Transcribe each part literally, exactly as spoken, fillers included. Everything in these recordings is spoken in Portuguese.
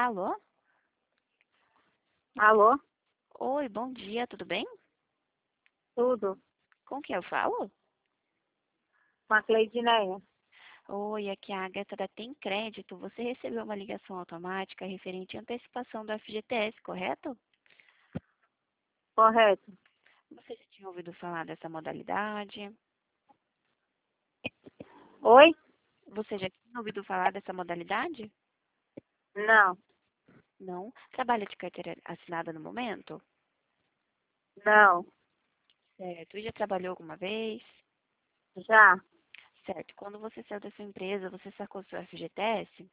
Alô? Alô? Oi, bom dia, tudo bem? Tudo? Com quem eu falo? Com a Cleidineia. Oi, aqui é a Agatha da Tem Crédito. Você recebeu uma ligação automática referente à antecipação do F G T S, correto? Correto? Você já tinha ouvido falar dessa modalidade? Oi? Você já tinha ouvido falar dessa modalidade? Não. Não? Trabalha de carteira assinada no momento? Não. Certo. E já trabalhou alguma vez? Já? Certo. Quando você saiu da sua empresa, você sacou seu F G T S?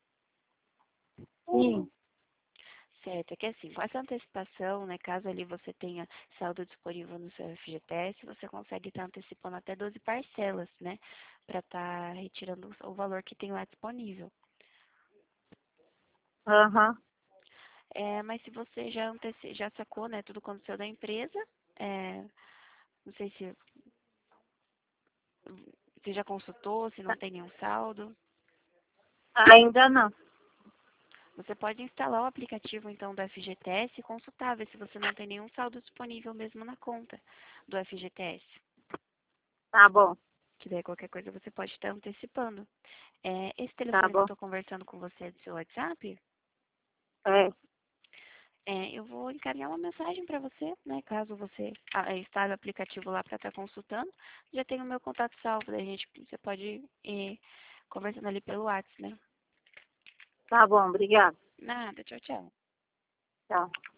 Sim. Certo, é que assim, com essa antecipação, né, caso ali você tenha saldo disponível no seu F G T S, você consegue estar antecipando até doze parcelas, né, para estar retirando o valor que tem lá disponível. Aham. É, mas se você já, anteci já sacou, né, tudo quando saiu da empresa, é, não sei se você já consultou, se não tem nenhum saldo, Ainda não. você pode instalar o aplicativo, então, do F G T S e consultar, ver se você não tem nenhum saldo disponível mesmo na conta do F G T S. Tá bom. Que daí qualquer coisa você pode estar antecipando. É, esse Tá telefone que eu bom. estou conversando com você é do seu WhatsApp, É. é, eu vou encaminhar uma mensagem para você, né? Caso você ah, instale o aplicativo lá para estar consultando, já tem o meu contato salvo, daí a gente, você pode ir conversando ali pelo WhatsApp, né? Tá bom. Obrigada. Nada, tchau, tchau. Tchau.